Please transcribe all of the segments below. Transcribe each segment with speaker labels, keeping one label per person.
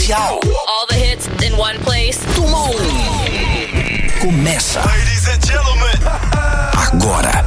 Speaker 1: especial.
Speaker 2: All the hits in one place.
Speaker 1: Tumon. Começa.
Speaker 3: Ladies and gentlemen.
Speaker 1: Agora.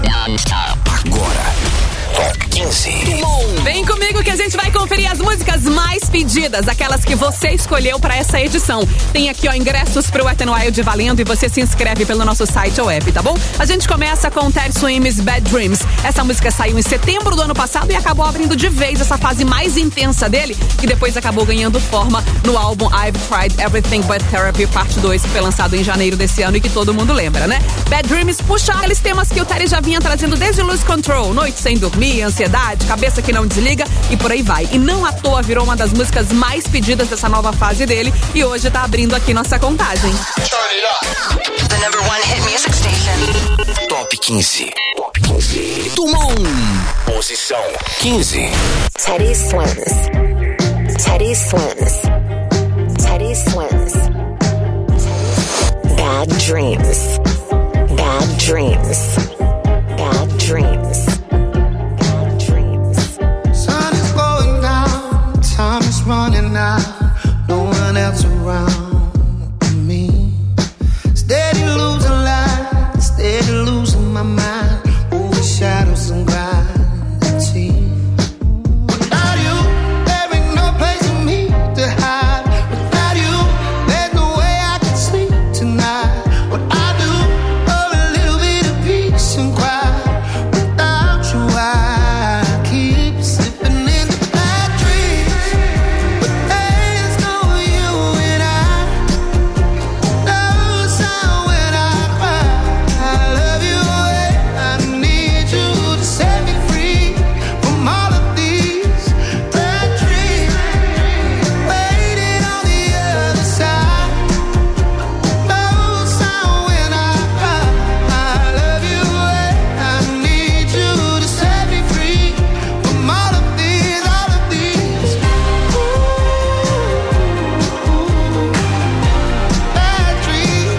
Speaker 1: Top 15. Tumon.
Speaker 4: Vem comigo que a gente vai conferir as músicas mais pedidas, aquelas que você escolheu pra essa edição. Tem aqui, ó, ingressos pro Wet n Wild valendo e você se inscreve pelo nosso site ou app, tá bom? A gente começa com Ted Swims, Bad Dreams. Essa música saiu em setembro do ano passado e acabou abrindo de vez essa fase mais intensa dele, que depois acabou ganhando forma no álbum I've Tried Everything But Therapy, parte 2, que foi lançado em janeiro desse ano e que todo mundo lembra, né? Bad Dreams puxa aqueles temas que o Terry já vinha trazendo desde Lose Control, noite sem dormir, ansiedade, cabeça que não desliga e por aí vai. E não à toa virou uma das músicas mais pedidas dessa nova fase dele e hoje tá abrindo aqui nossa contagem.
Speaker 2: The number one hit music station.
Speaker 1: Top 15. Top 15. Tumon. Posição 15.
Speaker 5: Teddy Swims. Teddy Swims. Teddy Swims. Bad Dreams. Bad Dreams. Bad Dreams. Bad Dreams.
Speaker 6: Sun is going down, time is running out, no one else around me. Steady losing light, steady losing my mind, over shadows and gravity. Without you, there ain't no place for me to hide. Without you, there's no way I can sleep tonight. What I do for a little bit of peace and quiet. Without you, I keep slipping into bad dreams. But there's no you and I. No sound when I cry. I love you and I need you to set me free from all of these bad dreams. Waiting on the other side. No sound when I cry. I love you and I need you to set me free from all of these, all of these. Bad dreams.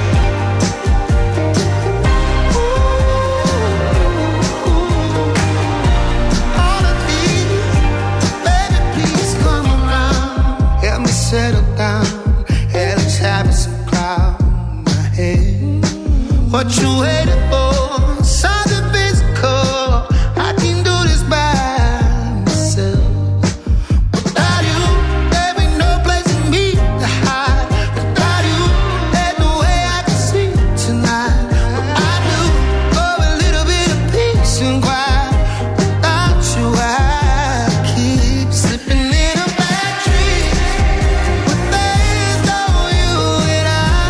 Speaker 6: All of these. Baby, please come around. Help me settle down. Hell is having some cloud in my head. What you waiting for? Something physical. I can do this by myself. Without you, there ain't no place for me to hide. Without you, there's no way I can sleep tonight. What I do for a little bit of peace and quiet. Without you, I keep slipping into bad dreams. But there's no you and I.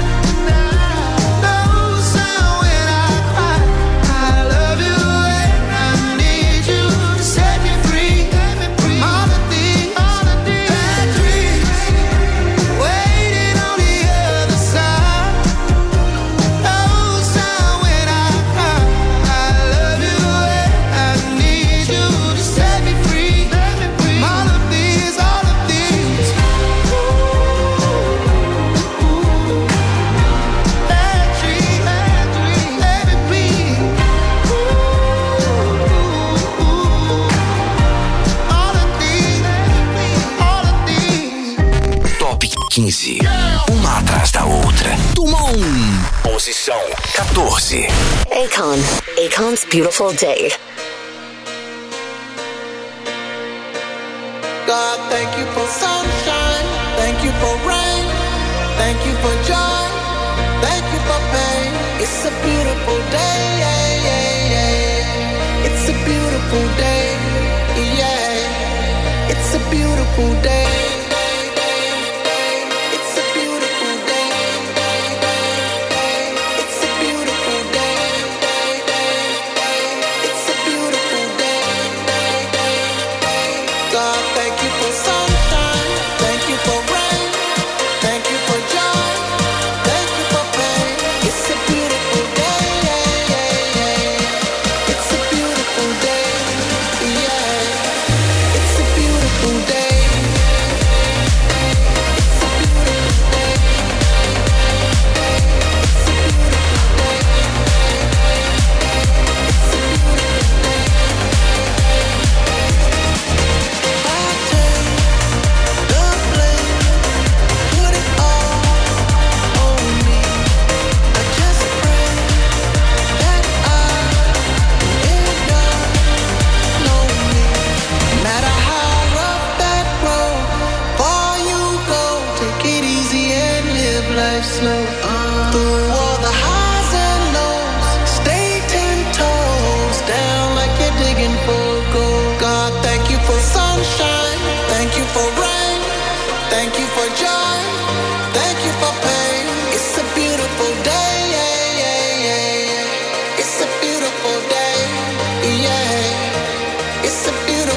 Speaker 6: No sound when I cry. I love you and I need you to set me free from all of these bad dreams. Waiting on the other side. No sound when I cry. I love you and I need you to set me free from all of these, all of these. Bad dreams, baby, please. All of these, all of these.
Speaker 1: Top 15. Uma atrás da outra. Tumon. Posição 14.
Speaker 5: Akon's Beautiful Day.
Speaker 6: God, thank you for sunshine, thank you for rain, thank you for joy, thank you for pain. It's a beautiful day, yeah, yeah, yeah. It's a beautiful day, yeah. It's a beautiful day. It's a beautiful day. It's a beautiful day. It's a beautiful day. God, thank you for sunshine, thank you for rain, thank you for joy, thank you for pain. It's a beautiful day, yeah, yeah, yeah. It's a beautiful day, yeah. It's a beautiful day.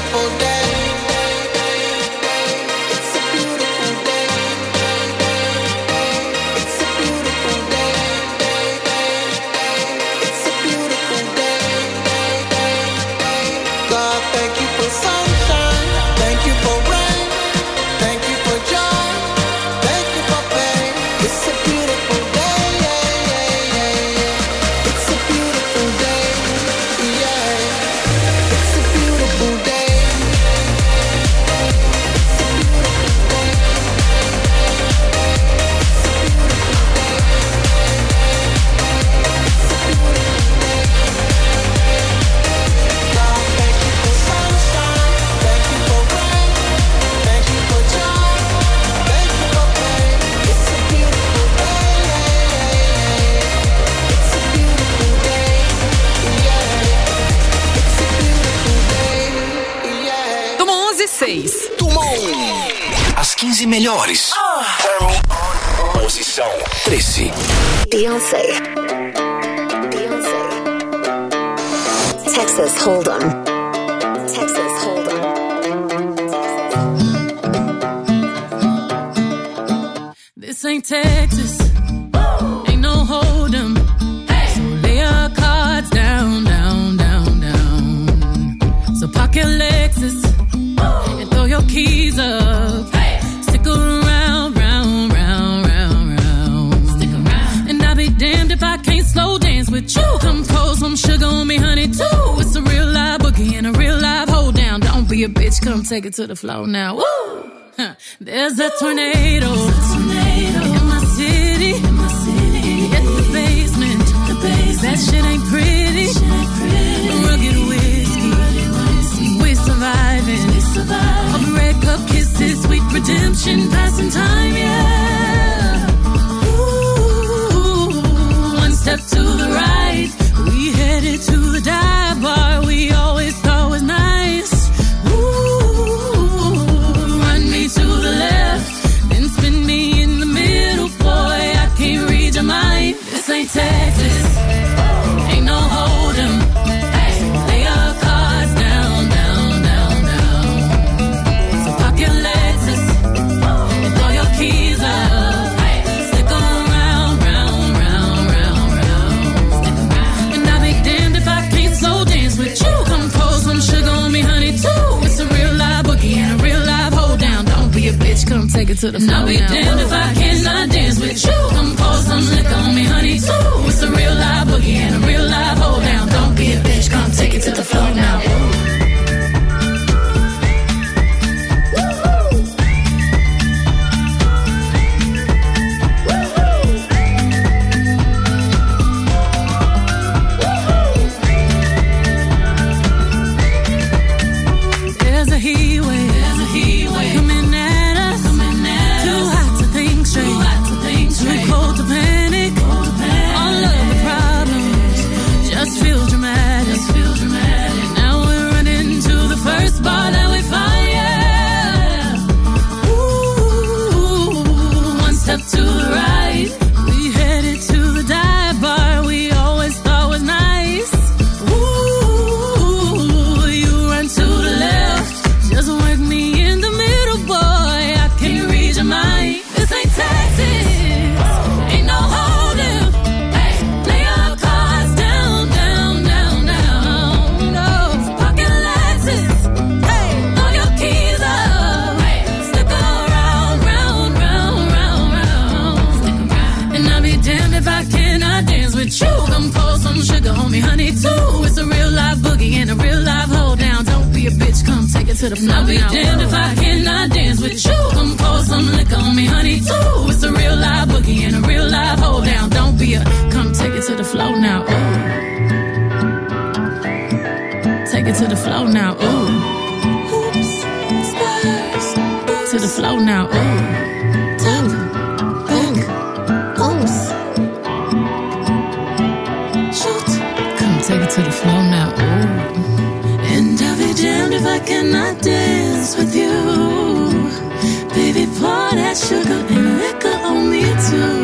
Speaker 6: beautiful day. It's a beautiful day. It's a beautiful day. It's a beautiful day. God, thank you for sunshine. Thank you for rain. Thank you for joy. Thank you for pain. It's a beautiful day. It's a beautiful day. Yeah. It's a beautiful day. God, thank you for sunshine. Thank you for rain. Thank you for joy. Thank you for pain. It's a beautiful day. It's a beautiful day. Yeah. It's a beautiful day. Yeah.
Speaker 4: Tamo 11:06.
Speaker 1: As 15 melhores. Posição 13.
Speaker 5: Beyonce. Texas Hold'em. Texas Hold'em.
Speaker 3: This ain't Texas. Ain't no hold'em. So lay your cards down, down, down, down. So park your Lexus and throw your keys up. Stick around, round, round, round, round. Stick around. And I'll be damned if I can't slow dance with you. Come pour some sugar on me, honey, too. It's a real live boogie and a real live hold down. Don't be a bitch, come take it to the floor now. Woo! Huh. There's a tornado. In my city. At the basement. That shit ain't pretty. Rugged whiskey. We're surviving. All the red cup kisses, sweet redemption, passing time, yeah. Ooh, one step to the right. We headed to the dive bar we always thought was nice. Ooh, run me to the left, then spin me in the middle, boy. I can't read your mind. This ain't Texas, ain't no hold'em. Lay your cards down, down, down, down. So park your Lexus and throw your keys up. Stick around, round, round, round, round. And I'll be damned if I can't slow dance with you. Come pour some sugar on me, honey, too. It's a real live boogie and a real live hold down. Don't be a bitch, come take it to the floor. I'll be damned if I cannot dance with you. Come pour some liquor on me, honey, too. It's a real live boogie and a real live hold down. Don't be a bitch, come take it to the floor now. There's a heat wave coming at us. Too hot to think straight. Too cold to panic. All of the problems just feel dramatic. Now we're running to the first bar that we find, yeah. Ooh, one step to the right. We headed to the dive bar we always thought was nice. Ooh, you run to the left. Just work me in the middle, boy. I can't read your mind. This ain't Texas. Ain't no hold'em. Lay your cards down, down, down, down. No, pocket Lexus. Throw your keys up. Stick around, round, round, round, round. And I'll be damned if I cannot dance with you. Come pour some sugar on me, honey, too. It's a real live boogie and a real live hold down. Don't be a bitch, come take it to the floor. I'll be damned if I cannot dance with you. Come pour some liquor on me, honey, too. It's a real live boogie and a real live hold down. Don't be a, come take it to the floor now. Ooh. Take it to the floor now. Ooh. Hoops, spurs, to the floor now. Ooh. Top, back, oops. Shoot. Come take it to the floor now. Ooh. And I'll be damned if I cannot dance with you. Baby, pour that sugar and liquor on me too.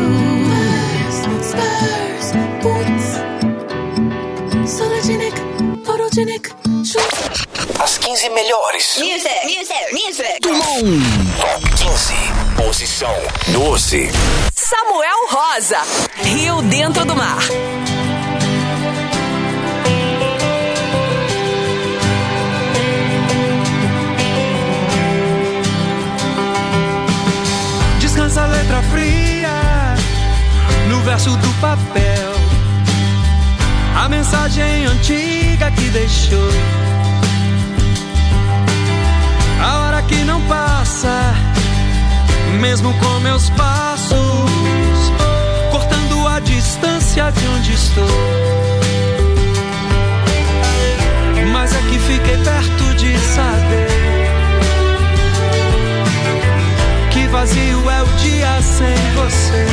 Speaker 3: Spurs, boots. Sologenic, photogenic, shoot.
Speaker 1: As 15 melhores.
Speaker 2: Music.
Speaker 1: Top 15. Posição 12.
Speaker 4: Samuel Rosa, Rio Dentro do Mar.
Speaker 7: Descansa a letra fria no verso do papel, a mensagem antiga que deixou, a hora que não passa, mesmo com meus passos, cortando a distância de onde estou. Mas é que fiquei perto de saber que vazio é o dia sem você.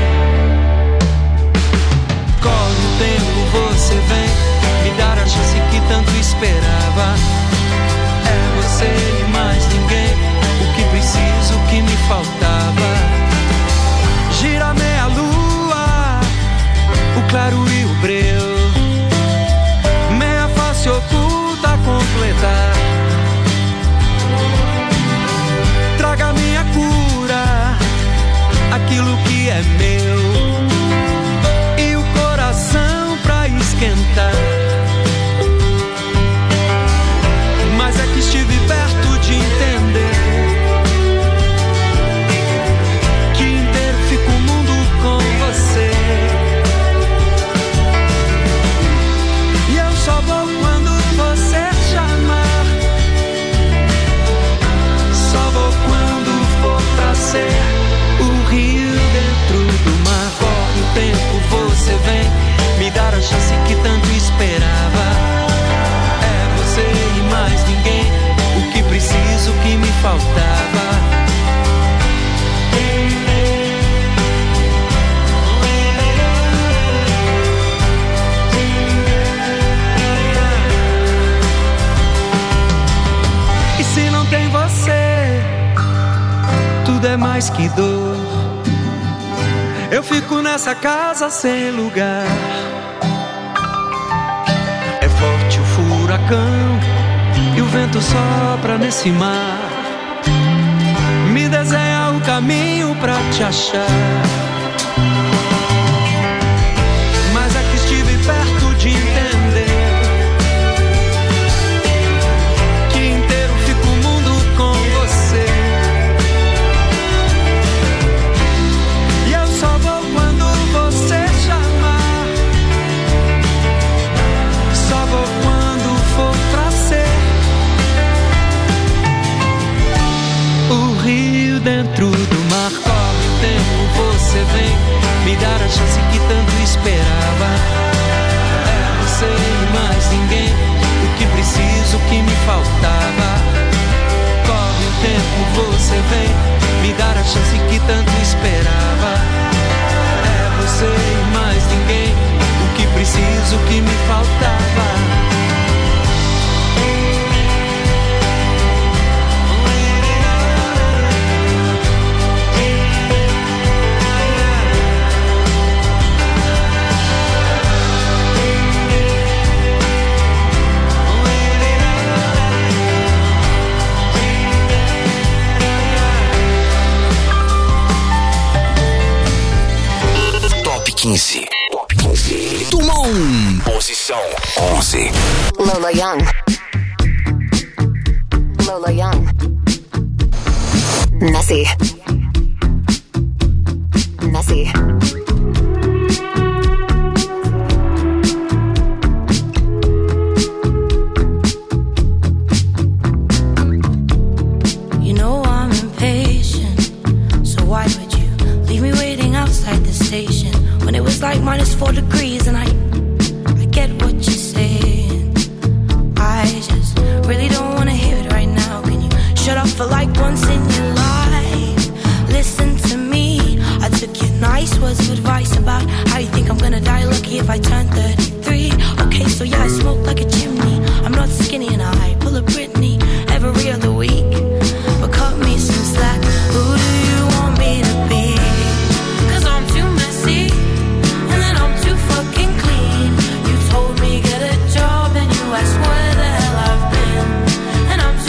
Speaker 7: Corre o tempo, você vem me dar a chance que tanto esperava. É você e mais ninguém, o que preciso, o que me faltava. Gira meia lua, o claro e o breu, meia face oculta a completar. Traga minha cura, aquilo que é meu, e o coração pra esquentar. Mas é que estive perto de entender que inteiro fica o mundo com você. E eu só vou quando você chamar, só vou quando for pra ser o rio dentro do mar. Corre o tempo, você vem me dar a chance que tanto esperava. É você e mais ninguém, o que preciso, o que me faltava. E se não tem você, tudo é mais que dor. Eu fico nessa casa sem lugar. É forte o furacão e o vento sopra nesse mar. Me desenha o caminho pra te achar. Mas aqui estive perto de entender que inteiro fica o mundo com você. E eu só vou quando você chamar, só vou quando for pra ser o rio dentro do mar. Corre o tempo, você vem me dar a chance que tanto esperava. É você e mais ninguém, o que preciso, o que me faltava. Corre o tempo, você vem me dar a chance que tanto esperava. É você e mais ninguém, o que preciso, o que me faltava.
Speaker 1: Top 15. Top 15. Tumon. Posição 11.
Speaker 5: Lola Young. Lola Young. Messy. Messy.
Speaker 3: You know I'm impatient, so why would you leave me waiting outside the station when it was like -4 degrees? And I get what you're saying, I just really don't wanna hear it right now. Can you shut up for like once in your life? Listen to me, I took your nice words of advice about how you think I'm gonna die lucky if I turn 33. Okay, so yeah, I smoke like a chimney, I'm not skinny and I pull a Britney every other week. But cut me some slack, who do you want me to be? 'Cause I'm too messy, and then I'm too fucking clean. You told me get a job and you asked where the hell I've been, and I'm too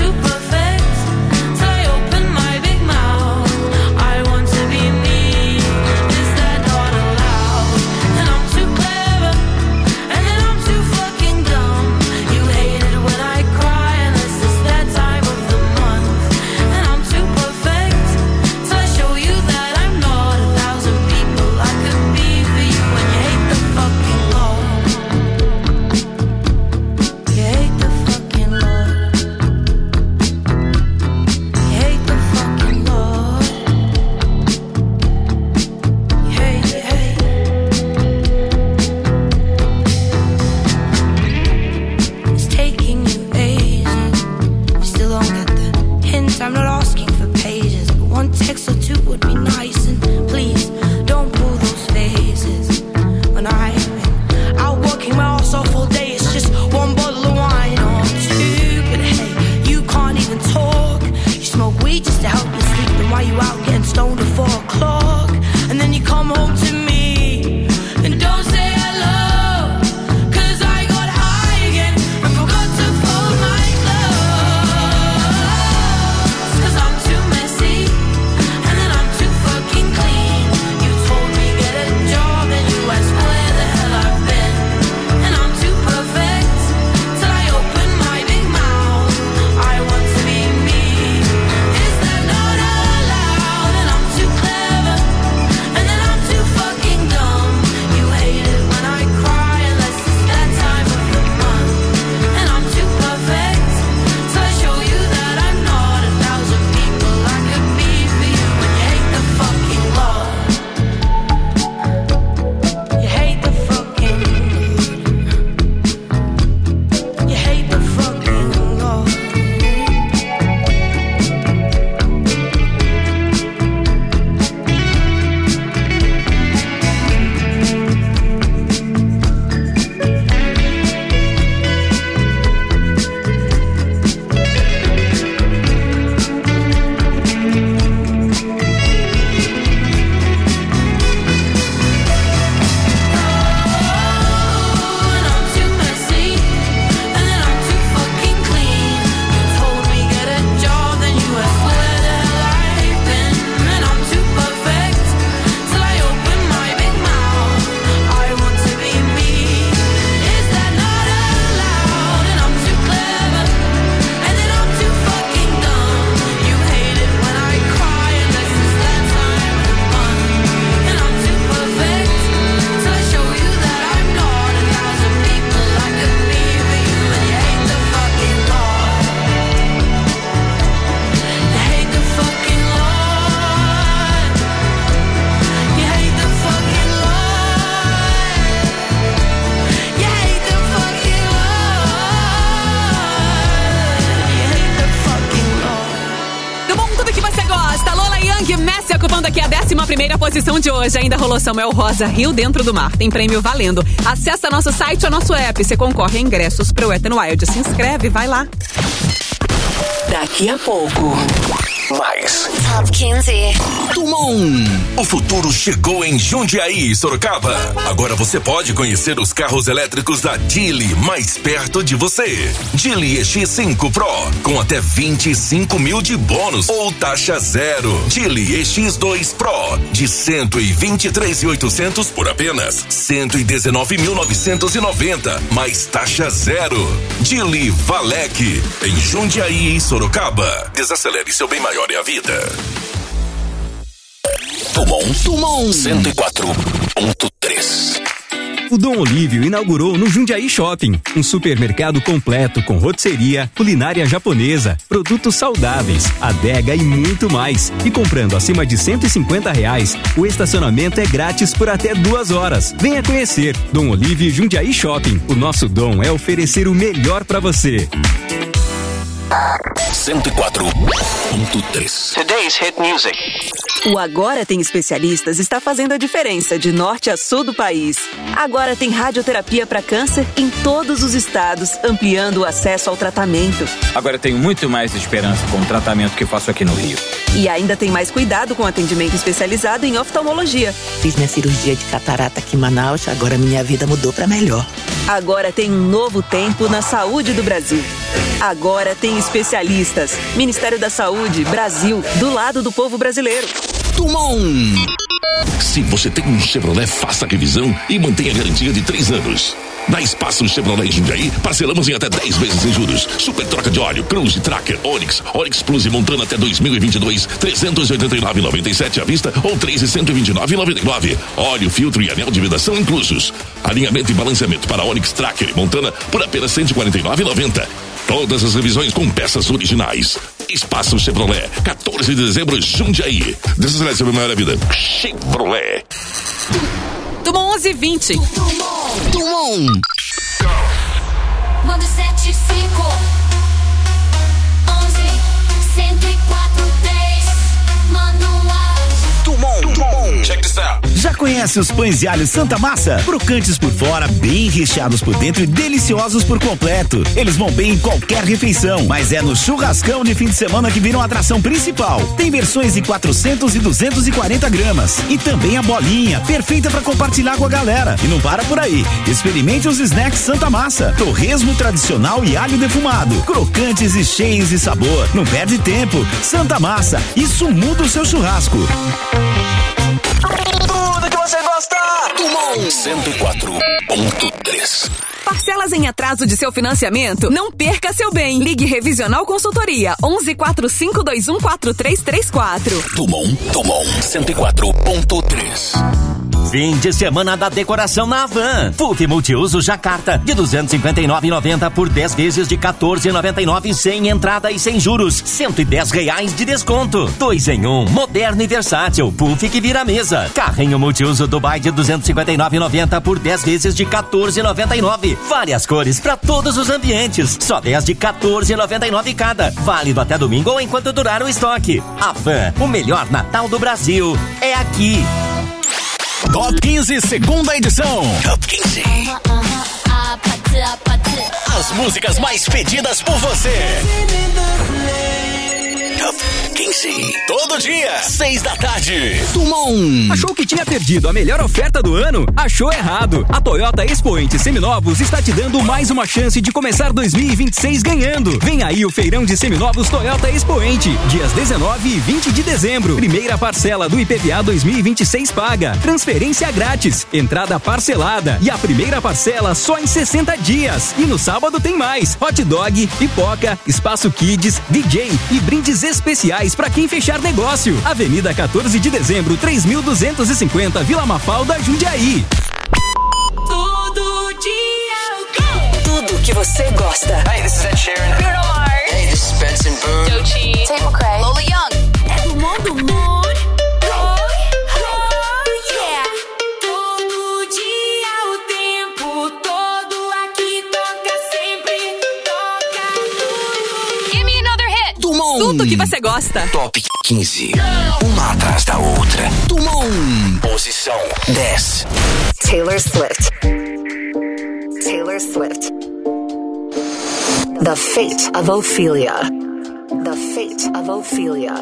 Speaker 4: primeira posição de hoje ainda rolou Samuel Rosa, Rio Dentro do Mar. Tem prêmio valendo. Acesse nosso site ou nosso app. Você concorre a ingressos pro Wet n Wild. Se inscreve, vai lá.
Speaker 1: Daqui a pouco. Mais.
Speaker 5: Top 15.
Speaker 1: Dumont. O futuro chegou em Jundiaí, Sorocaba. Agora você pode conhecer os carros elétricos da Geely mais perto de você. Geely EX5 Pro com até 25 mil de bônus ou taxa zero. Geely EX2 Pro de 123.800 por apenas 119.990 mais taxa zero. Geely Valec em Jundiaí e Sorocaba. Desacelere seu bem maior é a vida. Dumont 104.3.
Speaker 8: O Dom Olívio inaugurou no Jundiaí Shopping, um supermercado completo com rotisseria, culinária japonesa, produtos saudáveis, adega e muito mais. E comprando acima de R$150, o estacionamento é grátis por até 2 horas. Venha conhecer Dom Olívio Jundiaí Shopping. O nosso dom é oferecer o melhor para você.
Speaker 1: 104.3.
Speaker 9: Today's hit music.
Speaker 10: O Agora Tem Especialistas está fazendo a diferença de norte a sul do país. Agora tem radioterapia para câncer em todos os estados, ampliando o acesso ao tratamento.
Speaker 11: Agora tenho muito mais esperança com o tratamento que faço aqui no Rio.
Speaker 10: E ainda tem mais cuidado com atendimento especializado em oftalmologia.
Speaker 12: Fiz minha cirurgia de catarata aqui em Manaus, agora minha vida mudou para melhor.
Speaker 10: Agora tem um novo tempo na saúde do Brasil. Agora tem especialistas. Ministério da Saúde, Brasil, do lado do povo brasileiro.
Speaker 1: Dumont.
Speaker 13: Se você tem um Chevrolet, faça a revisão e mantenha a garantia de 3 anos. Na Espaço Chevrolet em Jundiaí, parcelamos em até 10 vezes sem juros. Super troca de óleo, Cruze, Tracker, Onix Plus e Montana até 2022, R$389,97 à vista ou R$329,99. Óleo, filtro e anel de vedação inclusos. Alinhamento e balanceamento para Onix, Tracker e Montana por apenas R$149,90. Todas as revisões com peças originais. Espaço Chevrolet, 14 de dezembro, Jundiaí. Desacelere seu maior vida. Chevrolet.
Speaker 4: Dumont 11:20.
Speaker 1: Dumont.
Speaker 3: Manda 75 11 104 10 manual.
Speaker 1: Dumont. Check this out.
Speaker 14: Já conhece os pães de alho Santa Massa? Crocantes por fora, bem recheados por dentro e deliciosos por completo. Eles vão bem em qualquer refeição, mas é no churrascão de fim de semana que viram a atração principal. Tem versões de 400 e 240 gramas. E também a bolinha, perfeita para compartilhar com a galera. E não para por aí. Experimente os snacks Santa Massa. Torresmo tradicional e alho defumado. Crocantes e cheios de sabor. Não perde tempo. Santa Massa, isso muda o seu churrasco.
Speaker 1: Tudo que você gosta. Dumont 104.3.
Speaker 4: Parcelas em atraso de seu financiamento? Não perca seu bem. Ligue Revisional Consultoria 11 4521 4334.
Speaker 1: Dumont 104.3.
Speaker 15: Fim de semana da decoração na Havan. Puff multiuso Jacarta de R$259,90 por 10 vezes de R$14,99 sem entrada e sem juros. R$110 de desconto. 2 em 1, moderno e versátil. Puff que vira mesa. Carrinho multiuso Dubai de R$259,90 por 10 vezes de R$14,99. Várias cores para todos os ambientes. Só 10 de R$14,99 cada. Válido até domingo ou enquanto durar o estoque. Havan, o melhor Natal do Brasil é aqui.
Speaker 1: Top 15, segunda edição. Top 15. As músicas mais pedidas por você. Top 15. Todo dia, 6 da tarde. Dumont.
Speaker 8: Achou que tinha perdido a melhor oferta do ano? Achou errado. A Toyota Expoente Seminovos está te dando mais uma chance de começar 2026 ganhando. Vem aí o feirão de seminovos Toyota Expoente, dias 19 e 20 de dezembro. Primeira parcela do IPVA 2026 paga. Transferência grátis. Entrada parcelada. E a primeira parcela só em 60 dias. E no sábado tem mais. Hot dog, pipoca, espaço kids, DJ e brindes especiais para quem fechar negócio. Avenida 14 de dezembro, 3250, Vila Mafalda, Jundiaí.
Speaker 3: Todo dia.
Speaker 10: Tudo que você gosta.
Speaker 9: Hey, this is Ed Sheeran.
Speaker 2: Bruno Mars.
Speaker 9: Hey, this is Benson Boone.
Speaker 2: Doechii.
Speaker 3: Tate McRae.
Speaker 2: Lola Young.
Speaker 3: É do mundo, mundo. Yeah. Todo dia, o tempo todo aqui toca sempre, toca tudo.
Speaker 2: Give me another hit.
Speaker 4: Dumont tudo que você gosta.
Speaker 16: Top 15. Uma atrás da outra. Posição 10.
Speaker 5: Taylor Swift. Taylor Swift. The Fate of Ophelia. The Fate of Ophelia.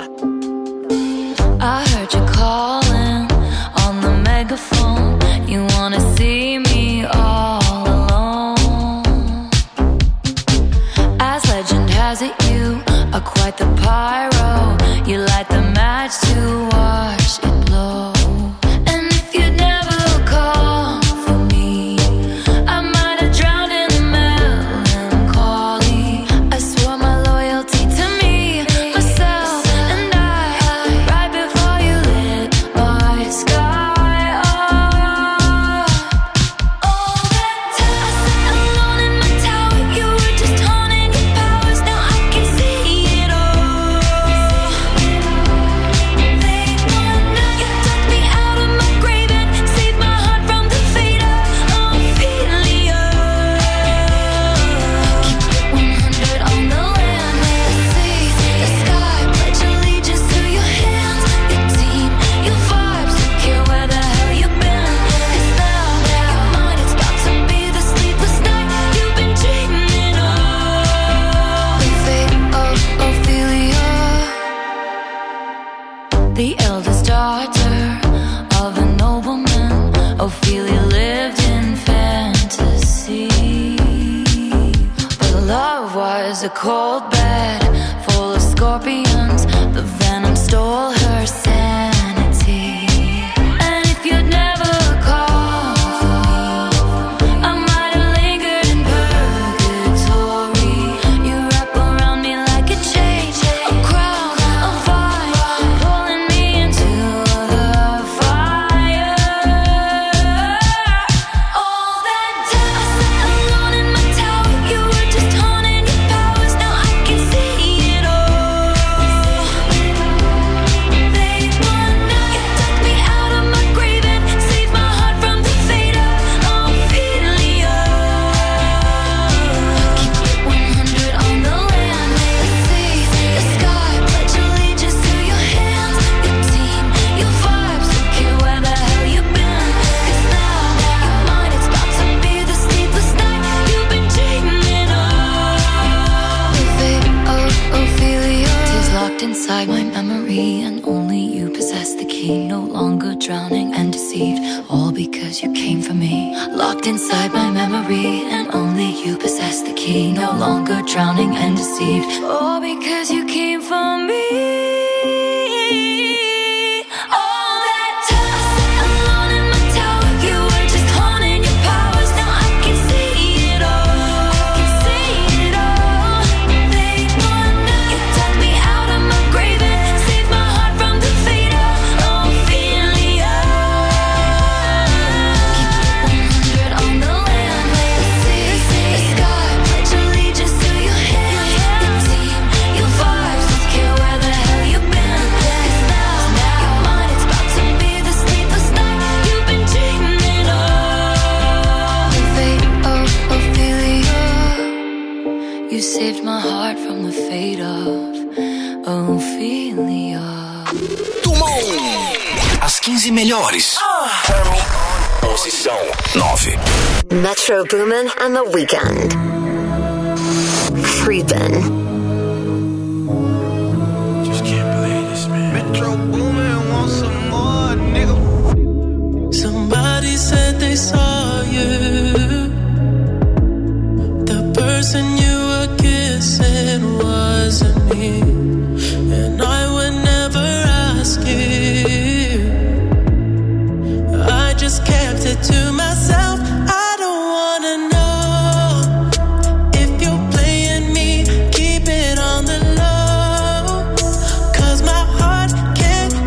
Speaker 3: I heard you calling on the megaphone. You wanna see me all alone. As legend has it, you are quite the pyro. You light the match to watch it blow. And if you'd never call for me, I might have drowned in the melancholy. I swore my loyalty to me, myself, and I. Right before you lit my sky up. All that time I sat alone in my tower, you were just haunting your powers. Now I can see it all. You took me out of my grave and saved my heart from the fate of Ophelia. Keep it 100 on the land, may I see the sky. Pledge allegiance to your hands, your team, your vibes. Don't care where the hell you've been. 'Cause now your mind is about to be the sleepless night you've been dreaming of. The fate of Ophelia. The eldest daughter of a nobleman, Ophelia lived in fantasy. But love was a cold bed full of scorpions. The venom stole her sanity. And if you'd never called for me, I might have lingered in purgatory. You wrap around me like a chain, a crown, a vine, pulling me into the fire. All that time I sat alone in my tower, you were just haunting your powers. Now I can see it all. They won. You took me out of my grave and saved my heart from the fate of Ophelia. Keep it 100 on the land, may I see the sky. Pledge allegiance to your hands, your team, your vibes. Don't care where the hell you've been. 'Cause now your mind is about to be the sleepless night you've been dreaming of. The fate of Ophelia is locked inside my memory, and only you possess the key. No longer drowning and deceived, all because you came for me. Locked inside my memory, and only you possess the key. No longer drowning and deceived, all because you came for me. All that time I sat alone in my tower, you were just haunting your powers. Now I can see it all. They won. You took me out of my grave and saved my heart from the fate of Ophelia. Keep it 100 on the land, may I see the sky. Pledge allegiance to your hands, your team, your vibes. Don't care where the hell you've been. 'Cause now your mind is about to be the sleepless night you've been dreaming of. The fate of Ophelia. You saved my heart from the fate of Ophelia.
Speaker 16: As 15 melhores. Posição 9.
Speaker 5: Metro Boomin and the Weeknd. Creepin'.
Speaker 6: Just can't believe this, man. Metro Boomin wants some more, nigga.
Speaker 7: Somebody said they saw you. The person you were kissing wasn't me. And I would never ask you. I just kept it to myself. I don't wanna know if you're playing me. Keep it on the low. 'Cause my heart can't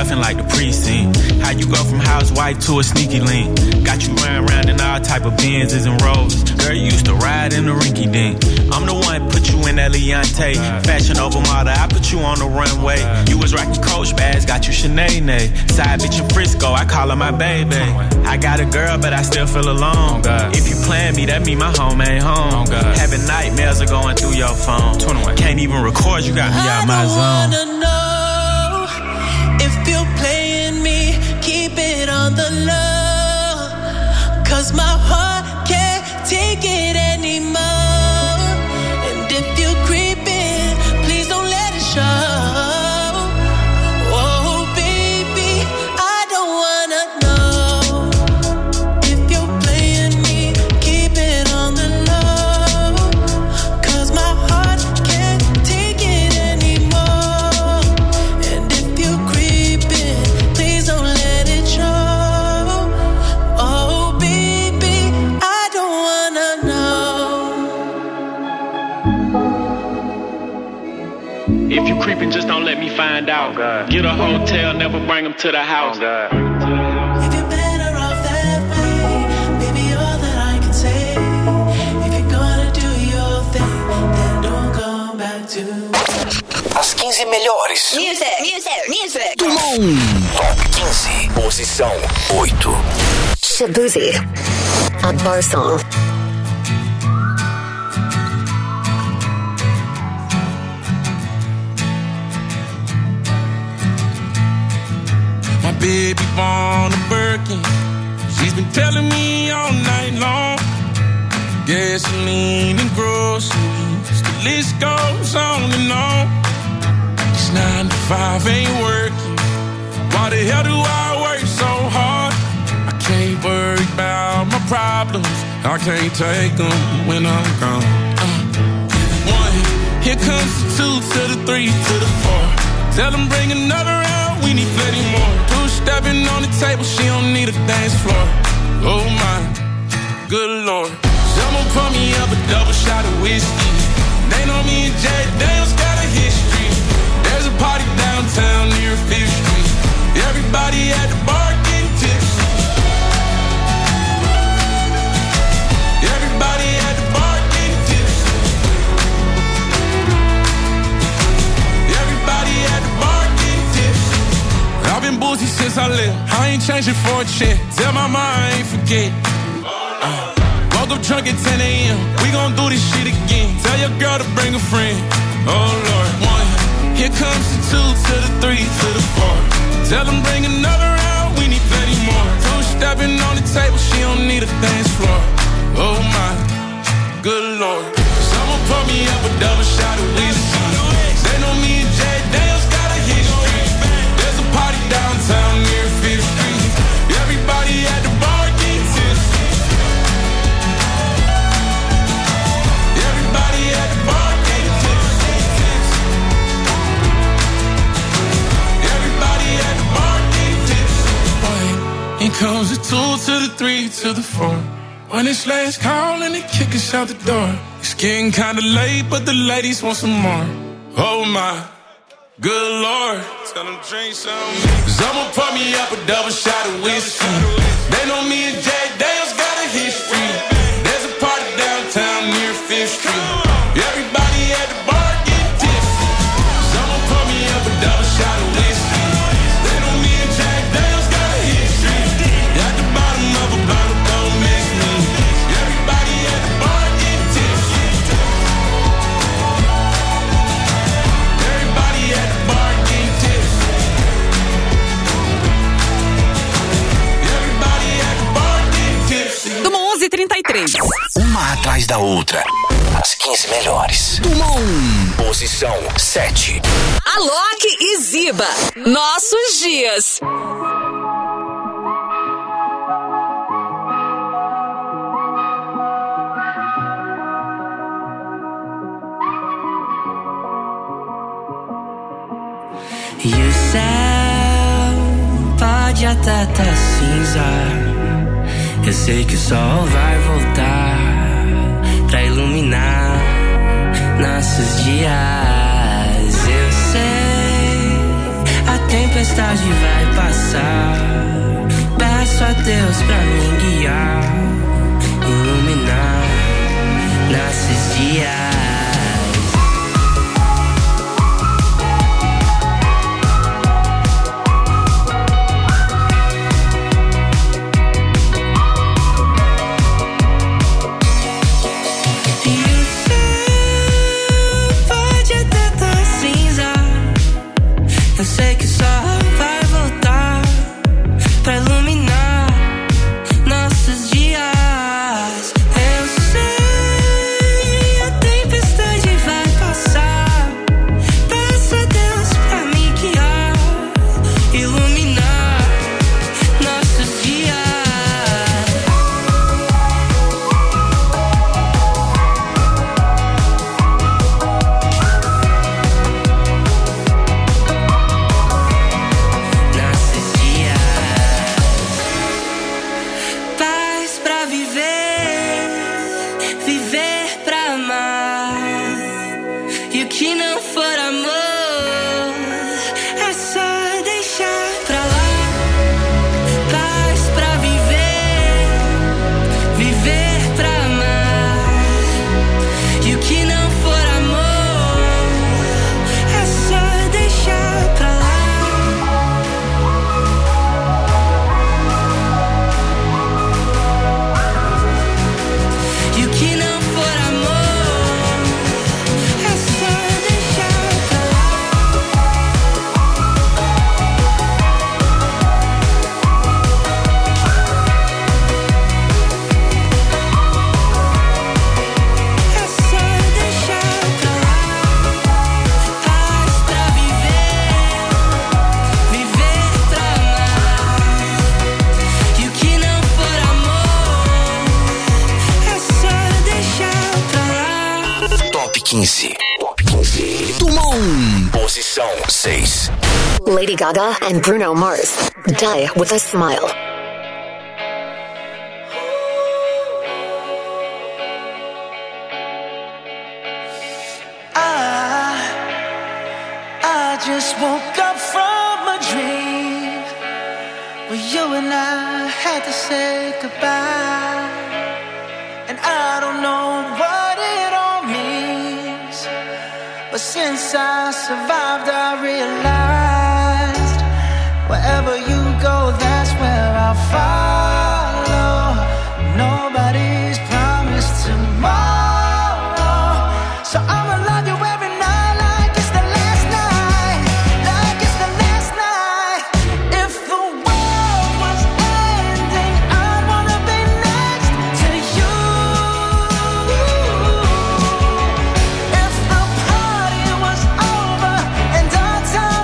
Speaker 17: nothing like the precinct. How you go from housewife to a sneaky link. Got you round in all type of Benzes and Rolls. Girl, you used to ride in the rinky dink. I'm the one put you in that Leontay. Fashion over model, I put you on the runway. You was rocking Coach bags, got you Sinead. Side bitch in Frisco, I call her my baby. I got a girl, but I still feel alone. If you plan me, that mean my home ain't home. Having nightmares are going through your phone. 21. Can't even record, you got me out my zone.
Speaker 3: I wanna know if you're playing me, keep it on the low. 'Cause my heart can't take it anymore. And if you're creeping, please don't let it show. Oh, baby, I don't wanna know if you're playing me, keep it on the low. 'Cause my heart can't take it anymore. And if you're creeping, please don't let it show. Oh, baby, I don't wanna know.
Speaker 17: If you creeping, just don't let me find out. Get a hotel, never bring them to the house.
Speaker 3: If you're better off that way, baby, all that I can say. If you're gonna do your thing, then don't come back to
Speaker 16: As 15 melhores.
Speaker 2: Music.
Speaker 16: Top 15. Posição 8.
Speaker 5: Shabuzi, a bar song.
Speaker 17: My baby born a Birkin. She's been telling me all night long. Gasoline and groceries, the list goes on and on. This 9 to 5 ain't working. Why the hell do I work so hard? I can't worry about my problems. I can't take them when I'm gone. 1, here comes the 2 to the 3 to the 4. Tell them bring another round, we need plenty more. 2 stepping on the table, she don't need a dance floor. Oh my, good Lord. Someone pour me up a double shot of whiskey. They know me and Jay Daniels got a history. There's a party downtown near 5th Street. Everybody at the bar getting tipsy. Everybody at the bar getting tipsy. Everybody at the bar getting tipsy. I've been boozy since I left. I ain't changing for a check. Tell my mom I ain't forget. Woke up drunk at 10 a.m. We gon' do this shit again. Tell your girl to bring a friend. Oh Lord. 1, here comes the 2 to the 3 to the 4. Tell them bring another round, we need plenty more. 2 stepping on the table, she don't need a dance floor. Oh my, good Lord. Someone pour me up a double shot of whiskey. They know me and Jay Daniels got a history. There's a party downtown near 5th Street. Everybody at the bar getting tipsy. Everybody at the bar getting tipsy. Everybody at the bar getting tipsy. Here comes the 2 to the 3 to the 4. When it's last call and they kick us out the door. It's getting kinda late, but the ladies want some more. Oh my, good Lord. Tell them drink some. Someone pour me up a double shot of whiskey. They know me and Jay Daniels got a history. There's a party downtown near 5th Street. Everybody at the bar getting tipsy. Someone pour me up a double shot of whiskey. They know me and Jay Daniels got a history. At the bottom of a bottle, don't miss me. Everybody at the bar getting tipsy. Everybody at the bar getting tipsy. Everybody at the bar getting tipsy.
Speaker 4: Do 11h33.
Speaker 16: Uma atrás da outra. As 15 melhores. Posição 7.
Speaker 10: Alok e Ziba. Nossos dias.
Speaker 18: E o céu pode até tá cinza. Eu sei que o sol vai voltar pra iluminar nossos dias. Eu sei, a tempestade vai voltar. Peço a Deus pra me guiar, iluminar nossos dias. Eu sei que o sol vai voltar pra iluminar nossos dias. Eu sei, a tempestade vai passar. Peço a Deus pra me guiar, iluminar nossos dias. Que não for amor, é só deixar pra lá. Paz pra viver, viver pra amar. E o que não for amor, é só deixar pra lá. E o que não for amor,
Speaker 16: Top 15. Tumon. Posição 6.
Speaker 5: Lady Gaga and Bruno Mars. Die with a Smile.
Speaker 6: I just woke up from a dream where you and I had to say goodbye. And I don't know what it all means, but since I survived I realized wherever you go, that's where I'll follow. Nobody's promised tomorrow, so I'ma love you every night like it's the last night, like it's the last night. If the world was ending, I wanna be next to you. If the party was over and our time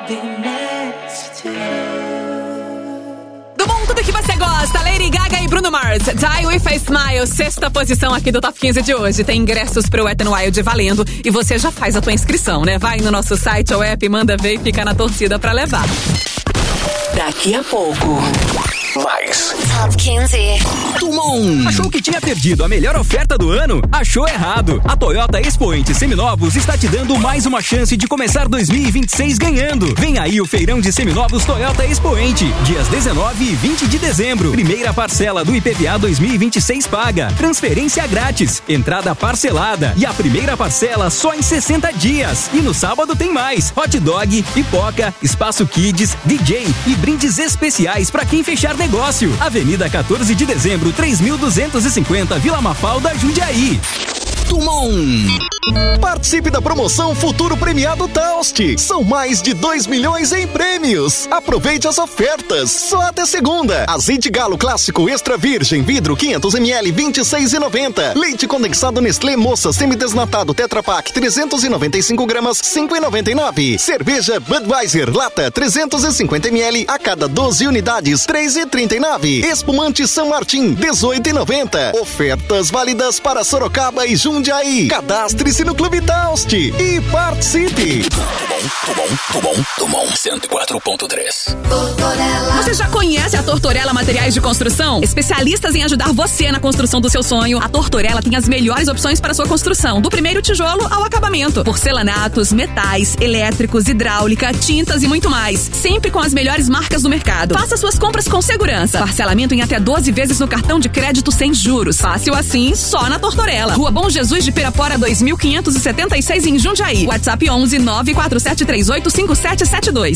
Speaker 3: be next to you.
Speaker 4: Do bom, tudo que você gosta, Lady Gaga e Bruno Mars, Die With a Smile, sexta posição aqui do Top 15 de hoje. Tem ingressos pro Wet n Wild valendo e você já faz a tua inscrição, né? Vai no nosso site ou app, manda ver e fica na torcida pra levar.
Speaker 10: Daqui a pouco.
Speaker 16: Mais.
Speaker 2: Top 15.
Speaker 8: Tumon. Achou que tinha perdido a melhor oferta do ano? Achou errado. A Toyota Expoente Seminovos está te dando mais uma chance de começar 2026 ganhando. Vem aí o feirão de seminovos Toyota Expoente, dias 19 e 20 de dezembro. Primeira parcela do IPVA 2026 paga. Transferência grátis. Entrada parcelada. E a primeira parcela só em 60 dias. E no sábado tem mais. Hot dog, pipoca, espaço kids, DJ e brindes especiais para quem fechar negócio. Avenida 14 de dezembro, 3250, Vila Mafalda, Jundiaí.
Speaker 19: Tumon. Participe da promoção Futuro Premiado Taust. São mais de 2 milhões em prêmios. Aproveite as ofertas. Só até segunda. Azeite Galo Clássico Extra Virgem, vidro 500 ml, 26,90. Leite condensado Nestlé Moça semidesnatado Tetra Pak 395 gramas, 5,99. Cerveja Budweiser Lata 350 ml a cada 12 unidades, 3,39. Espumante São Martin 18,90. Ofertas válidas para Sorocaba e Jundiaí. Cadastre-se no Clube Taust e participe.
Speaker 16: Tumon 104.3.
Speaker 4: Você já conhece a Tortorella Materiais de Construção? Especialistas em ajudar você na construção do seu sonho. A Tortorella tem as melhores opções para sua construção, do primeiro tijolo ao acabamento. Porcelanatos, metais, elétricos, hidráulica, tintas e muito mais. Sempre com as melhores marcas do mercado. Faça suas compras com segurança. Parcelamento em até 12 vezes no cartão de crédito sem juros. Fácil assim, só na Tortorella. Rua Bom Jesus de Pirapora 2576 em Jundiaí. WhatsApp 11 94738 5772.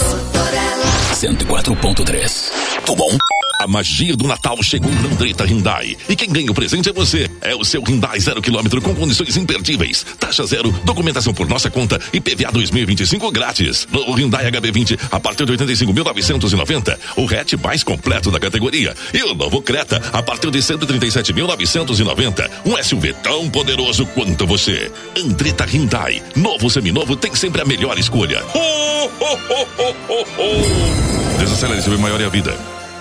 Speaker 16: 104.3. Tumon.
Speaker 13: A magia do Natal chegou na Andretta Hyundai. E quem ganha o presente é você. É o seu Hyundai 0 km com condições imperdíveis. Taxa zero, documentação por nossa conta e PVA 2025 grátis. No Hyundai HB20 a partir de 85.990. O hatch mais completo da categoria. E o novo Creta a partir de 137.990. Um SUV tão poderoso quanto você. Andretta Hyundai. Novo seminovo tem sempre a melhor escolha. Desacelere, seu bem maior é a vida.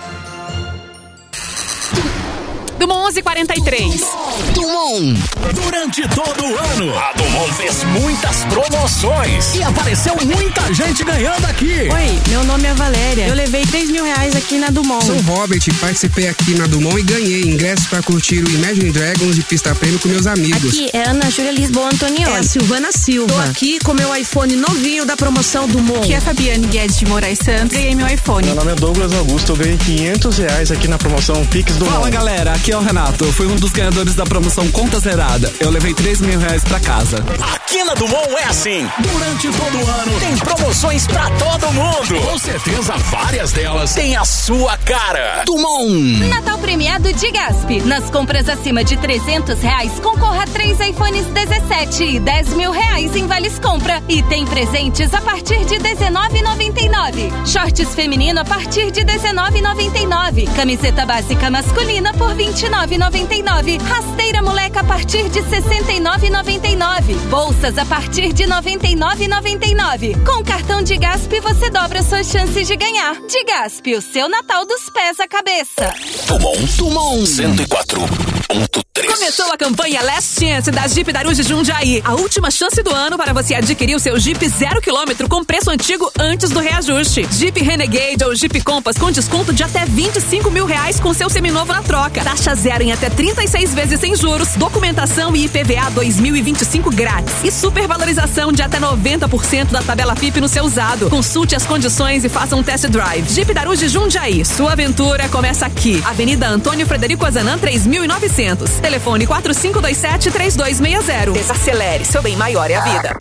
Speaker 4: Dumont 1143.
Speaker 14: Dumont. Durante todo o ano, a Dumont fez muitas promoções e apareceu muita gente ganhando aqui.
Speaker 20: Oi, meu nome é Valéria. Eu levei R$3.000 aqui na Dumont.
Speaker 21: Sou Robert, participei aqui na Dumont e ganhei ingresso para curtir o Imagine Dragons de pista prêmio com meus amigos.
Speaker 20: Aqui é Ana Júlia Lisboa Antonioni.
Speaker 22: É a Silvana Silva. Tô aqui com meu iPhone novinho da promoção Dumont.
Speaker 20: Aqui é a Fabiane Guedes de Moraes Santos. Ganhei meu iPhone.
Speaker 23: Meu nome é Douglas Augusto. Eu ganhei R$500 aqui na promoção Pix Dumont.
Speaker 24: Fala galera, aqui é o Renato. Eu fui um dos ganhadores da promoção Conta Zerada. Eu levei R$3.000 pra casa.
Speaker 14: Aqui na Dumont é assim. Durante todo o ano tem promoções pra todo mundo. Com certeza várias delas têm a sua cara. Dumont.
Speaker 25: Natal premiado de Gasp. Nas compras acima de R$300 concorra a 3 iPhones 17 e R$10.000 em vales compra. E tem presentes a partir de R$19,99. Shorts feminino a partir de R$19,99. Camiseta básica masculina por R$29,99. Rasteira moleca a partir de R$69,99. Bolsas a partir de R$99,99. Com cartão de Gasp você dobra suas chances de ganhar. De Gasp, o seu Natal dos pés à cabeça.
Speaker 16: Dumont 104.3.
Speaker 4: Começou a campanha Last Chance da Jeep Darude Jundiaí. A última chance do ano para você adquirir o seu Jeep 0 km com preço antigo antes do reajuste. Jeep Renegade ou Jeep Compass com desconto de até R$25.000 com seu seminovo na troca. Taxa zero em até 36 vezes sem juros. Documentação e IPVA 2025 grátis. E supervalorização de até 90% da tabela FIP no seu usado. Consulte as condições e faça um test drive. Jeep Darude Jundiaí. Sua aventura começa aqui. Avenida Antônio Frederico Azanã 3900. Telefone 4527-3260. Desacelere, seu bem maior é a vida.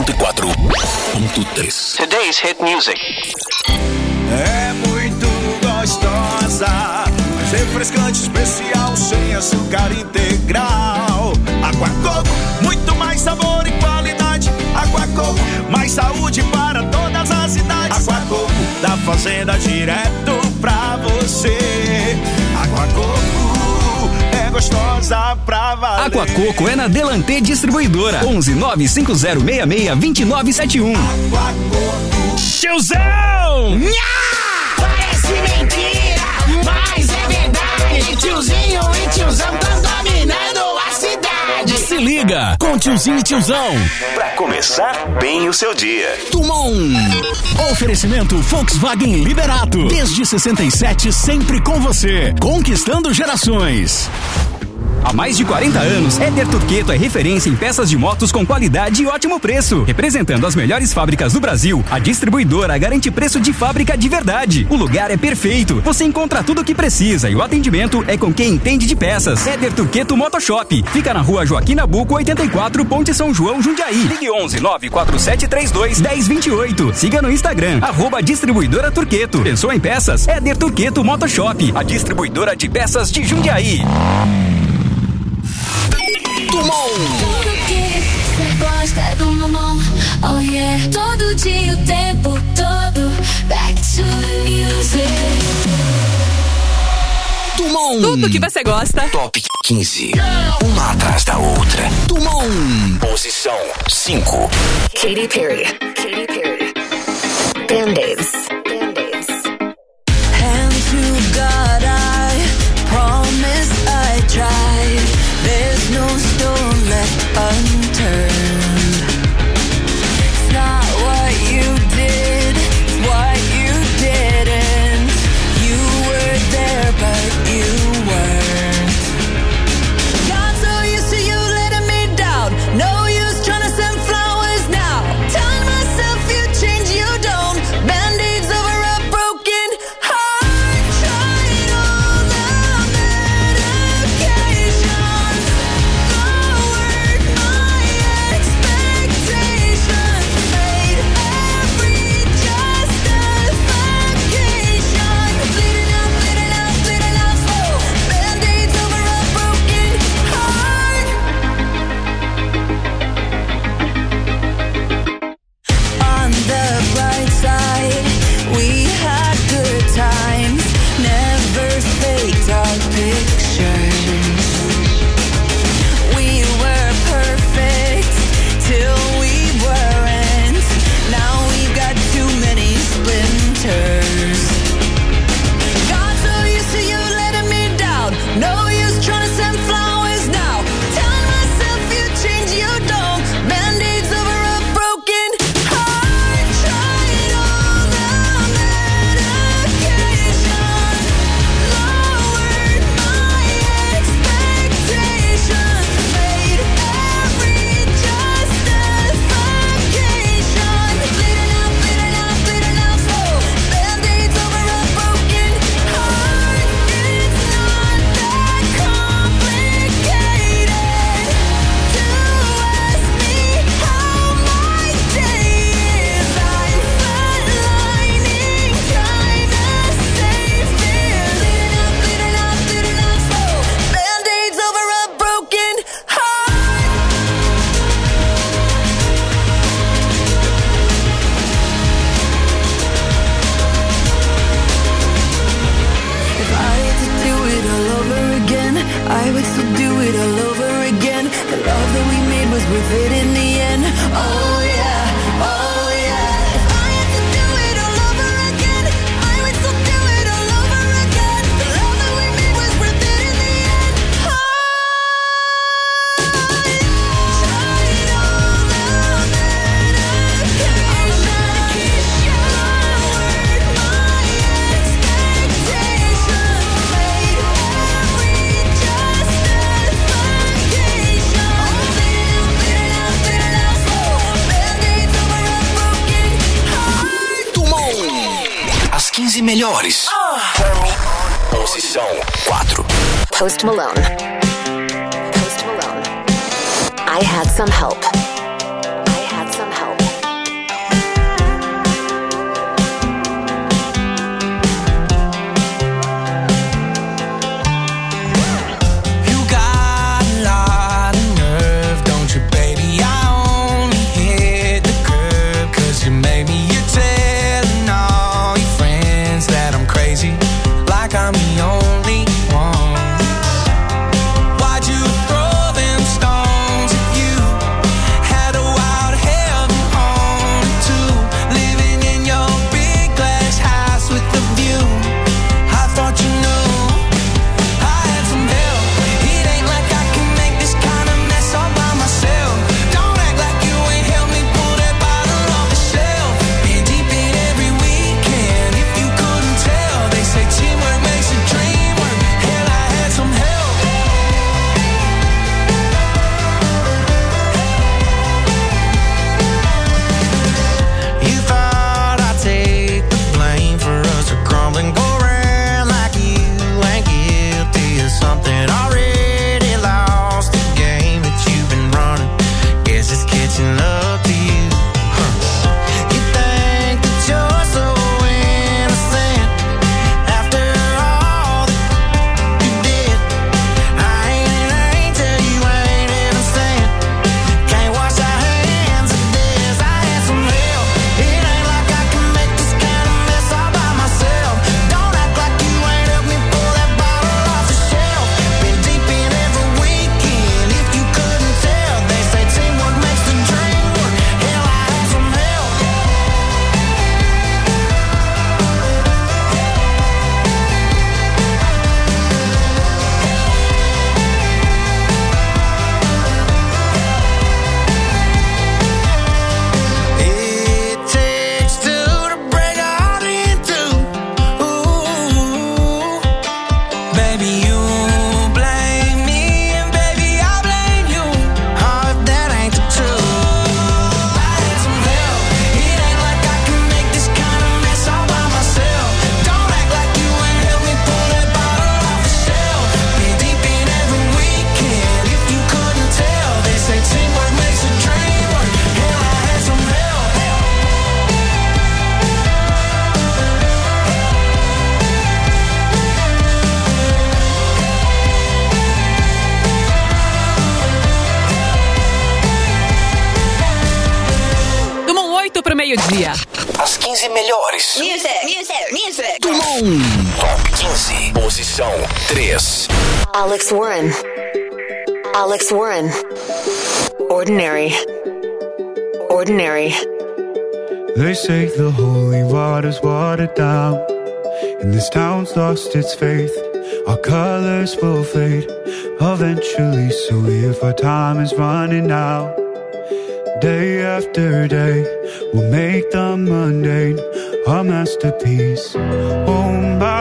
Speaker 16: 104.3.
Speaker 9: Today's hit music.
Speaker 6: É muito gostosa, mas refrescante, especial, sem açúcar integral. Aquacoco, muito mais sabor e qualidade. Aquacoco, mais saúde para todas as idades. Aquacoco, da fazenda direto pra você. Aquacoco é gostosa pra valer.
Speaker 8: Aquacoco é na Delantê Distribuidora. 11 95066 2971.
Speaker 6: Aquacoco.
Speaker 1: tiozão!
Speaker 6: Parece mentira, mas é verdade. Tiozinho e tiozão tão dominando a cidade.
Speaker 1: Se liga com tiozinho e tiozão.
Speaker 16: Pra começar bem o seu dia.
Speaker 1: Tumon. Oferecimento Volkswagen Liberato. Desde 67, sempre com você. Conquistando gerações.
Speaker 8: Há mais de 40 anos, Éder Turqueto é referência em peças de motos com qualidade e ótimo preço. Representando as melhores fábricas do Brasil, a distribuidora garante preço de fábrica de verdade. O lugar é perfeito. Você encontra tudo o que precisa e o atendimento é com quem entende de peças. Éder Turqueto Motoshop. Fica na rua Joaquim Nabuco, 84, Ponte São João, Jundiaí. Ligue 11-94732-1028. Siga no Instagram, @distribuidora Turqueto. Pensou em peças? Éder Turqueto Motoshop. A distribuidora de peças de Jundiaí.
Speaker 3: Tudo que você gosta do mamão, oh yeah. Todo dia, o tempo todo, back to music.
Speaker 4: Tumon. Tudo que você gosta.
Speaker 16: Top 15. Uma atrás da outra.
Speaker 1: Tumon.
Speaker 16: Posição 5.
Speaker 5: Katy Perry. Band-Aids.
Speaker 18: Hands you got, I promise I tried. There's no stone left unturned. It's not what you did, it's what you didn't. You were there, but you weren't. Got so used to you letting me down. No use trying to send flowers now. Telling myself you change, you don't. Band-Aids over a broken heart. Tried all the medication. Lowered my expectations. Made every justification. Bleeding out, bleeding out, bleeding out slow. Band-Aids over a broken heart. On the bright side, we had good times. Never faked our pictures. We were perfect till we weren't. Now we've got too many splinters. Got so used to you letting me down. No use trying to send flowers now. Telling myself you change, you don't. Band-Aids over a broken heart. Tried all the medication. Lowered my expectations. Made every justification. Bleeding out, bleeding out, bleeding out slow. Band-Aids over a broken heart. It's not that complicated to ask me how my day is. I'm flatlining, trying to save fear. Bleeding out, bleeding out, bleeding out slow. Band-Aids over a broken heart. If I had to do it all over again, I would still do it all over again. The love that we made was worth it in the end. Oh yeah, oh yeah. If I had to do it all over again, I would still do it all over again. The love that we made was worth it in the end. Oh, tried all the medication. Lowered my expectations. Made every justification. Bleeding out, bleeding out slow. Band-Aids over a broken heart.
Speaker 16: Tumon. As 15 melhores. Posição 4.
Speaker 5: Post Malone. I had some help.
Speaker 18: You got a lot of nerve, don't you, baby? I only hit the curb 'cause you made me. You're telling all your friends that I'm crazy, like I'm the only one. Why'd you throw them stones at you?
Speaker 16: 15 melhores.
Speaker 2: Music.
Speaker 16: Top 15. Posição 3.
Speaker 5: Alex Warren. Ordinary.
Speaker 7: They say the holy water's watered down, and this town's lost its faith. Our colors will fade eventually, so if our time is running out, day after day, we'll make the mundane a masterpiece. Oh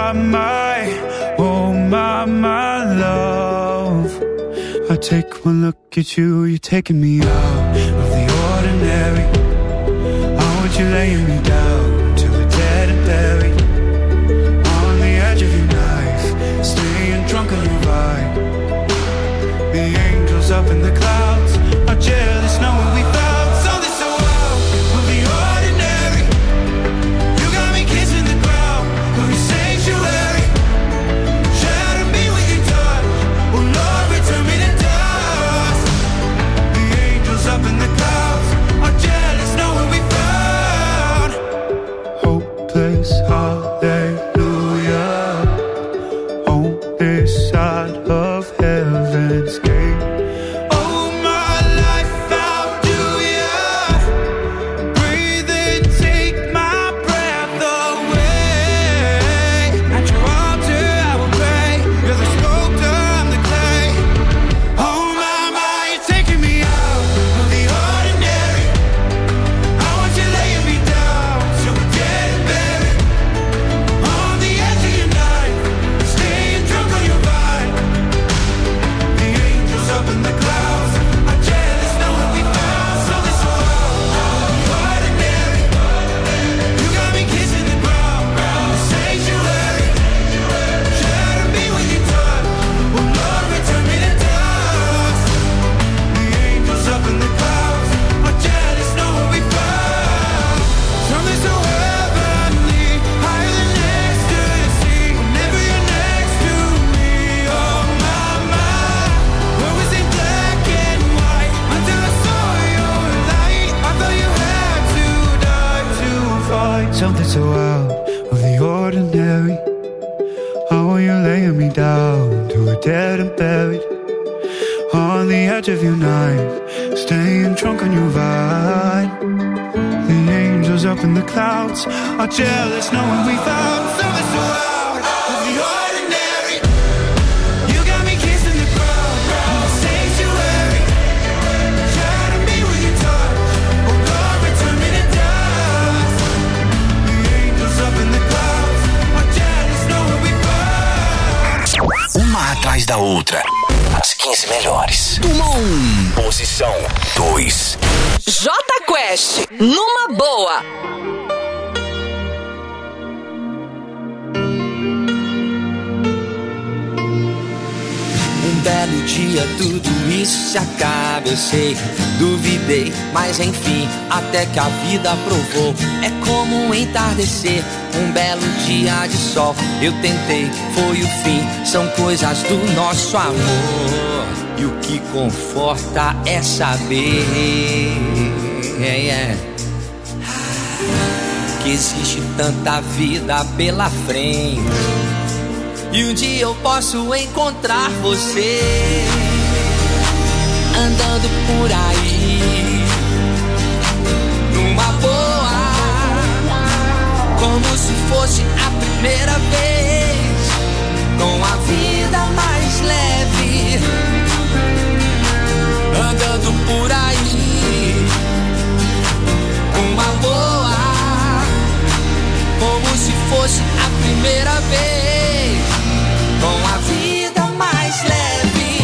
Speaker 7: my love, I take one look at you, you're taking me out of the ordinary. I want you laying me down till we're dead and buried, on the edge of your knife, staying drunk on your ride. The angels up in the clouds are jealous knowing we found something so out of the ordinary. You got me kissing the ground of your sanctuary. Shatter me with your touch, oh Lord, return me to dust. The angels up in the clouds are jealous knowing we found hopeless hallelujah on this side of heaven's gate. Oh, my life found you, yeah. Breathe and take my breath away. At your altar I will pray. You're the sculptor, I'm the clay. Oh my, you're taking me out of the ordinary. I want you laying me down till we're dead and buried, on the edge of your knife, staying drunk on your vine. The angels up in the clouds are jealous knowing we found something so out of the ordinary. You got me kissing the ground, sanctuary. Shatter me with your touch, oh Lord, return me to dust. The angels up in the clouds are jealous knowing we found something so heavenly, higher than ecstasy. Whenever you're next to me, oh my, what was in black and white until I saw your light? I thought you had to die to find something so out of the ordinary. I want you laying me down till we're dead and buried, on the edge of your knife, staying drunk on your vine. The angels up in the clouds are jealous knowing we found something so out of the ordinary. You got me kissing the ground, sanctuary. Shatter me with your touch, oh Lord, return me to dust. The angels up in the clouds are jealous knowing we found.
Speaker 16: Uma atrás da outra. As 15 melhores. Posição 2.
Speaker 4: Jota Quest, numa boa.
Speaker 11: Um belo dia tudo isso se acaba, eu sei. Duvidei, mas enfim, até que a vida provou. É como um entardecer, um belo dia de sol. Eu tentei, foi o fim, são coisas do nosso amor. E o que conforta é saber que existe tanta vida pela frente. E um dia eu posso encontrar você andando por aí, numa boa, como se fosse a primeira vez, com a vida mais leve, andando por aí, numa boa, como se fosse a primeira vez, com a vida mais leve.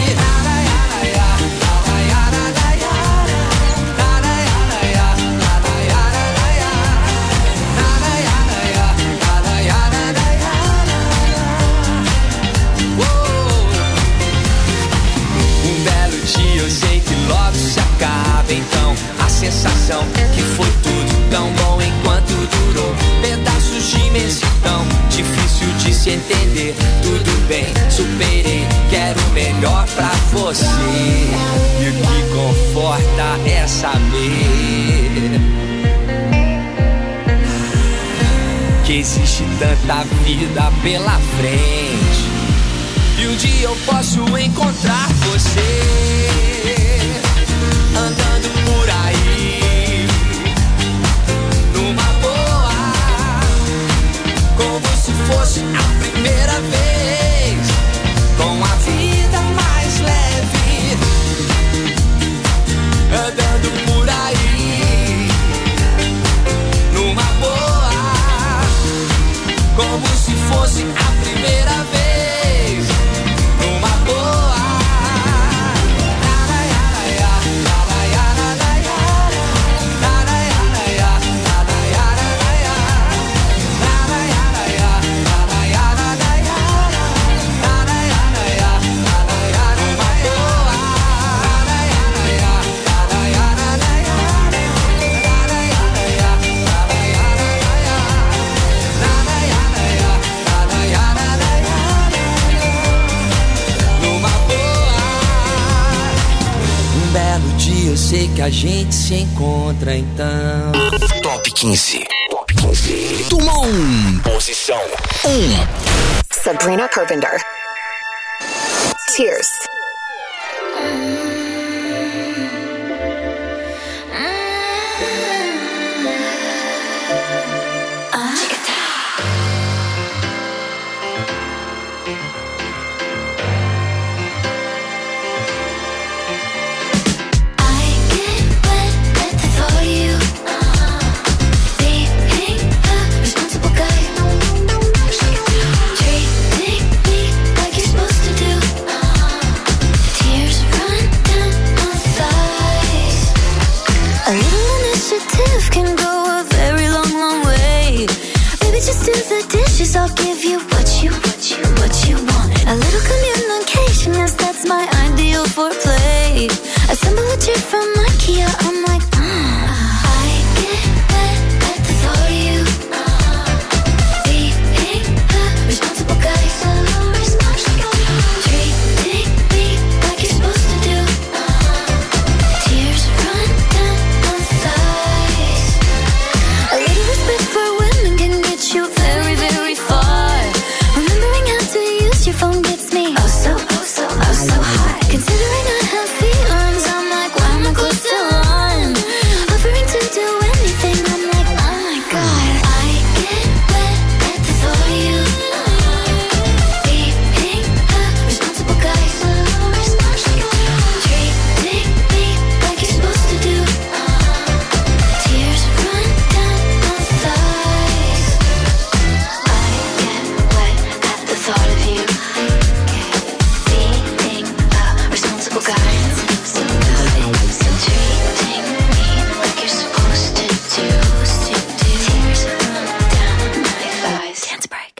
Speaker 11: Um belo dia eu sei que logo se acaba, então a sensação que foi tudo tão bom enquanto durou. Pedaços de imensidão, difícil de se entender. Tudo bem, superei, quero o melhor pra você. E o que conforta é saber que existe tanta vida pela frente. E um dia eu posso encontrar você andando por aí, numa boa, como se fosse a primeira vez, com a vida mais leve, andando por aí, numa boa, como se fosse a primeira vez, numa boa. Eu sei que a gente se encontra então.
Speaker 16: Top 15. Top 15. Tumon. Posição 1.
Speaker 5: Sabrina Carpenter. Tears.
Speaker 18: I'll give you what you want. A little communication, yes, that's my ideal foreplay. Assemble a chair from IKEA, I'm like, I get wet at the thought of you. Being a responsible guy, so responsible. Treating me like you're supposed to do. Tears run down my thighs. A little respect for women can get you very, very far. Remembering how to use your phone gets me oh so hot. Considering I have feelings, I'm like, why am I close to one? Offering to do anything, I'm like, oh my god. I get wet at the thought of you. Being a responsible guy, so responsible. Treating me like you're supposed to do. Tears run down my thighs. The thought of you being a responsible guy, so treating me like you're supposed to do. Tears run down my thighs. Dance break.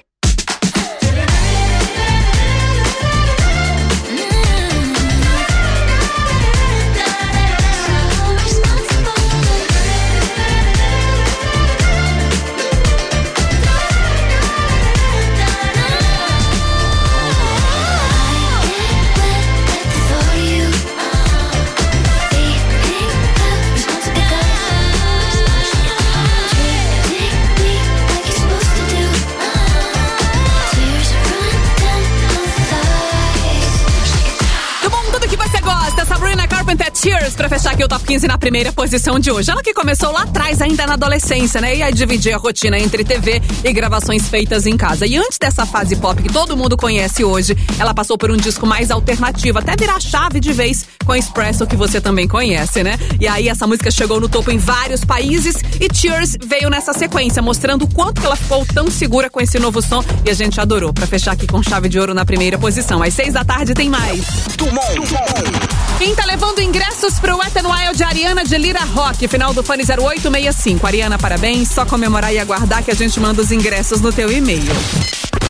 Speaker 4: Tears, pra fechar aqui o Top 15 na primeira posição de hoje. Ela que começou lá atrás, ainda na adolescência, né? E aí dividia a rotina entre TV e gravações feitas em casa. E antes dessa fase pop que todo mundo conhece hoje, ela passou por um disco mais alternativo, até virar chave de vez com Espresso, que você também conhece, né? E aí essa música chegou no topo em vários países e Tears veio nessa sequência, mostrando o quanto que ela ficou tão segura com esse novo som e a gente adorou. Pra fechar aqui com chave de ouro na primeira posição. Às 6 da tarde tem mais. Quem tá levando ingressos pro Wet n Wild de Ariana de Lira Rock, final do Fone 0865. Ariana, parabéns, só comemorar e aguardar que a gente manda os ingressos no teu e-mail.